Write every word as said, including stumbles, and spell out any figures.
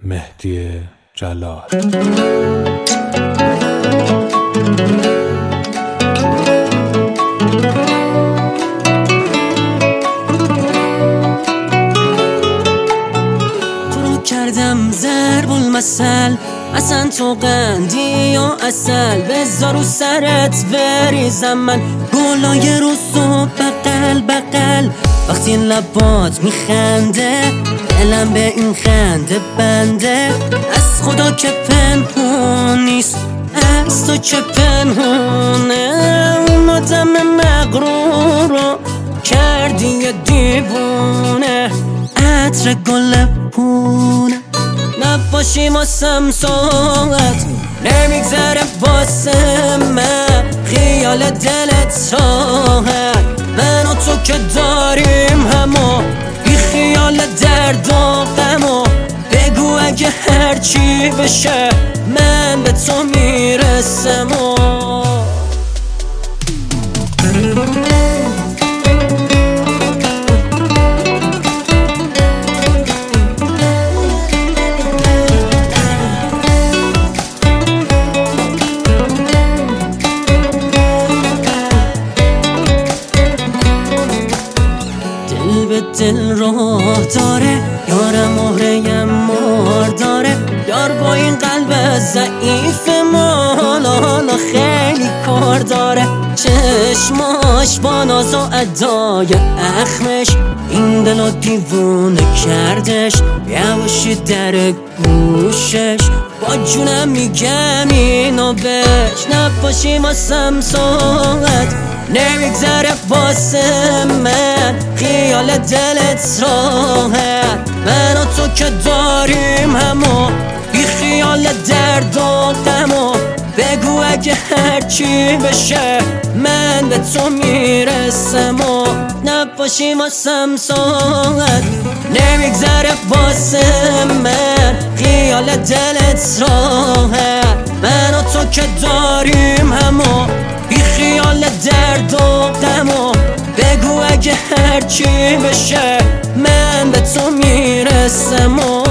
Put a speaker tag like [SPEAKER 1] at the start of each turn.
[SPEAKER 1] مهدی جلال.
[SPEAKER 2] کردم ضرب المثل، اصلا تو قندی یا اصل، بذار رو سرت بریزم من گلای رو صبح بقل بقل. وقتی لبات میخنده دلم به این خنده بنده، از خدا که پنهون نیست، از تو که پنهونه. اون آدم مغرور رو کردی یه دیوونه، عطر گل پونه نباشی واسم ساعت نمیگذره واسه من خیال دلت راحت. من و تو که داریم همو بی خیال درد و غمو، بگو اگه هرچی بشه من به تو میرسم. دل راه داره یارم، مهره مار داره یار، با این قلب ضعیف ما حالا خیلی کار داره. چشماش با ناز و ادای اخمش این دلو دیوونه کردش، یواشی در گوشش با جونم میگم اینو بش. نباشی واسم ساعت نمیگذره واسه من خیال دلت راحت. من و تو که داریم همو بی خیال درد و غمو، بگو اگه هرچی بشه من به تو میرسم. نباشی واسم ساعت نمیگذره واسه من خیال دلت راحت. من و تو که داریم همو بی خیال درد و غمو، بگو اگه هرچی بشه من به تو میرسم.